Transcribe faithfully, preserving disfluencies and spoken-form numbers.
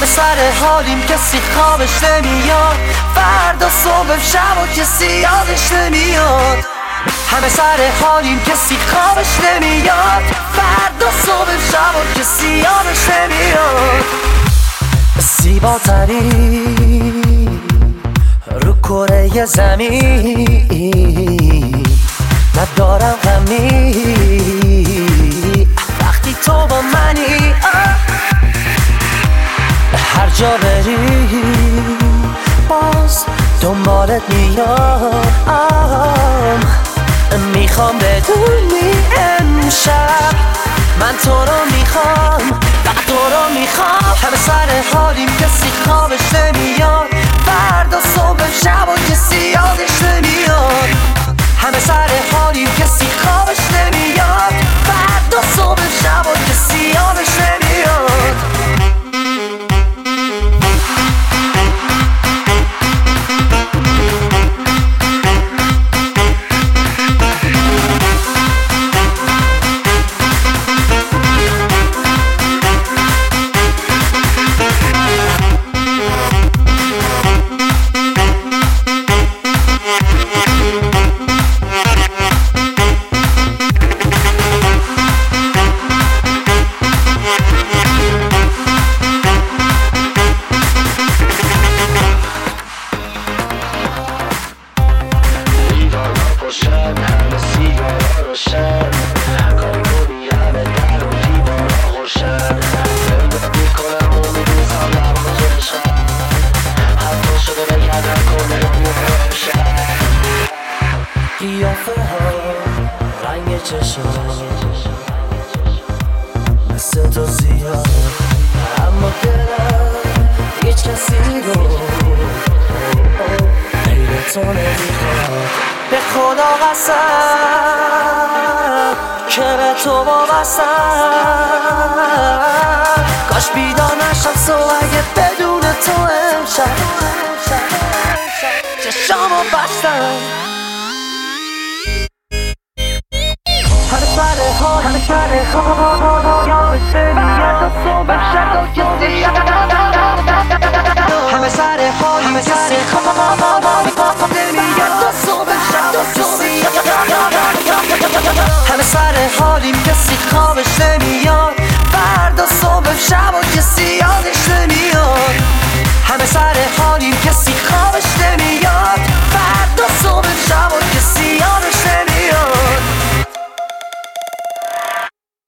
سر حالیم کسی خوابش نمیاد، فردا صبح شب و کسی یادش نمیاد. همه سر حالیم کسی خوابش نمیاد، فردا صبح شب و کسی یادش نمیاد. زیباترین رو کره زمین، ندارم غمی وقتی تو با منی. هر جا بری باز دنبالت میام، میخوام بدونی امشب من تو رو میخوام، فقط تو رو میخوام. همه سر حالیم کسی خوابش نمیاد، فردا صبح شب و کسی یادش نمیاد. همه سر حالیم کسی خوابش نمیاد، فردا صبح شب و کسی یادش نمیاد. قیافه ها رنگ چشم مثل تو زیاد، اما دلم هیچ کسی رو غیر تو نمیخواد. به خدا قسم که به تو وابستم، کاش بیدار نشم صبح اگه بدون تو امشب چشامو بستم. همه سر حال همه سر حال یادش نمیاد، صبح شب و کسی همه سر حال همه سر حال نمیاد، صبح شب و کسی همه سر حالیم کسی خواب